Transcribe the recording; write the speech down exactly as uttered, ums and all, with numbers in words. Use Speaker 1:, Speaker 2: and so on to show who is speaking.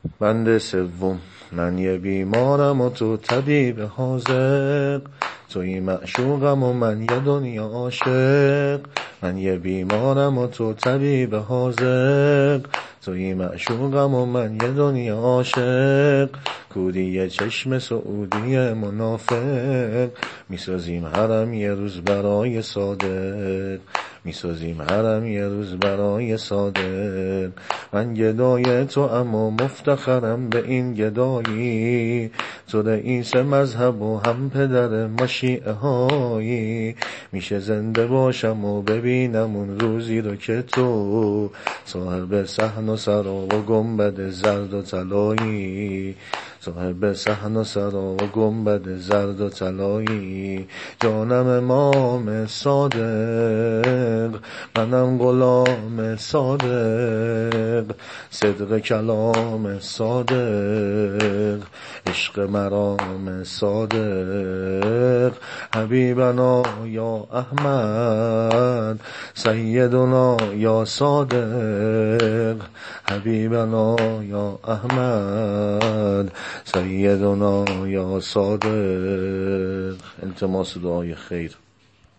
Speaker 1: بند سوم. من یه بیمارم و تو طبیب حاذق، توی معشوقم و من یه دنیا عاشق. من یه بیمارم و تو طبیب حاذق، توی معشوقم و من یه دنیا عاشق. کوری چشم سعودی منافق، میسازیم حرم یه روز برای صادق، میسازیم حرم یه روز برای صادق. من گدای تو اما مفتخرم به این گدایی، تو رئیس مذهب و هم پدر ما شیعه هایی. میشه زنده باشم و ببینم اون روزی رو که تو صاحب صحن و سرا و گنبد زرد و طلایی، صاحب صحن و سرا و گنبد زرد و طلایی. جانم امام صادق، منم غلام صادق، صدق کلام صادق، عشق مرام صادق. حبیبنا یا احمد، سیدنا یا صادق، حبیبنا یا احمد، سیدنا یا صادق. التماس دعای خیر.